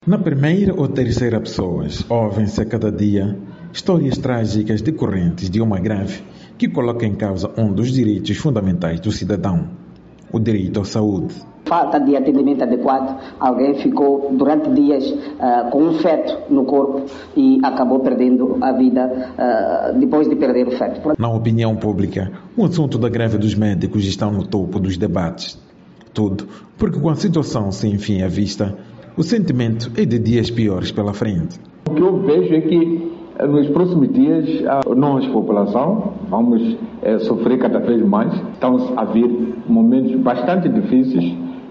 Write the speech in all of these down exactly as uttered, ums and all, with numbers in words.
Na primeira ou terceira pessoas, ouvem-se a cada dia histórias trágicas decorrentes de uma greve que coloca em causa um dos direitos fundamentais do cidadão, o direito à saúde. Falta de atendimento adequado, alguém ficou durante dias uh, com um feto no corpo e acabou perdendo a vida uh, depois de perder o feto. Na opinião pública, o assunto da greve dos médicos está no topo dos debates. Tudo porque com a situação sem fim à vista, o sentimento é de dias piores pela frente. O que eu vejo é que nos próximos dias nós, população, vamos é, sofrer cada vez mais. Estão a vir momentos bastante difíceis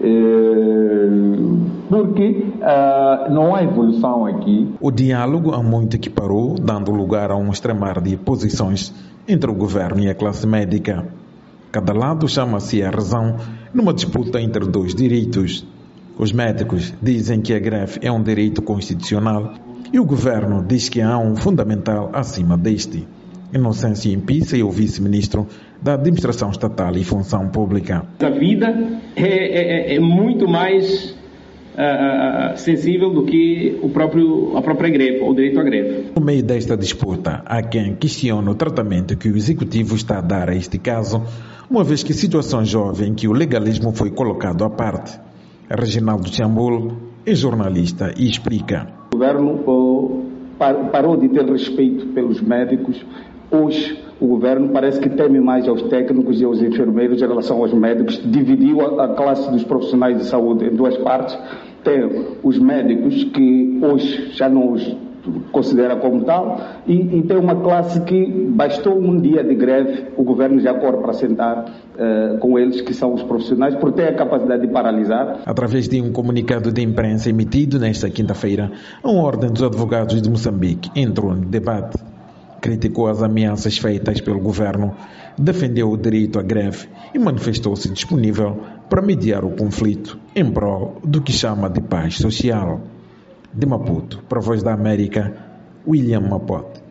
é, porque é, não há evolução aqui. O diálogo há muito que parou, dando lugar a um extremar de posições entre o governo e a classe médica. Cada lado chama-se a razão numa disputa entre dois direitos. Os médicos dizem que a greve é um direito constitucional e o governo diz que há um fundamental acima deste. Inocêncio Impissa é o vice-ministro da Administração Estatal e Função Pública. A vida é, é, é muito mais uh, sensível do que o próprio, a própria greve, o direito à greve. No meio desta disputa, há quem questiona o tratamento que o Executivo está a dar a este caso, uma vez que situação jovem que o legalismo foi colocado à parte. Reginaldo Chambul é jornalista e explica. O governo oh, parou de ter respeito pelos médicos. Hoje o governo parece que teme mais aos técnicos e aos enfermeiros em relação aos médicos. Dividiu a, a classe dos profissionais de saúde em duas partes. Tem os médicos que hoje já não os considera como tal e, e tem uma classe que bastou um dia de greve, o governo já corre para sentar uh, com eles, que são os profissionais, por ter a capacidade de paralisar. Através de um comunicado de imprensa emitido nesta quinta-feira, a Ordem dos Advogados de Moçambique entrou no debate. Criticou as ameaças feitas pelo governo, defendeu o direito à greve e manifestou-se disponível para mediar o conflito em prol do que chama de paz social. De Maputo, para a Voz da América, William Mapote.